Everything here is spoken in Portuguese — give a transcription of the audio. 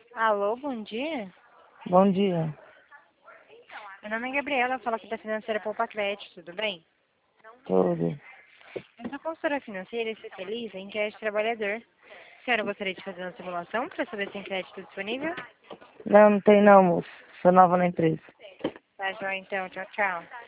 Alô, bom dia. Bom dia. Meu nome é Gabriela, eu falo aqui da Financeira Poupa Crédito, tudo bem? Tudo. Eu sou consultora financeira e especialista em crédito trabalhador. A senhora gostaria de fazer uma simulação para saber se tem crédito disponível? Não, não tem não, moço. Sou nova na empresa. Tá, joia, então. Tchau, tchau.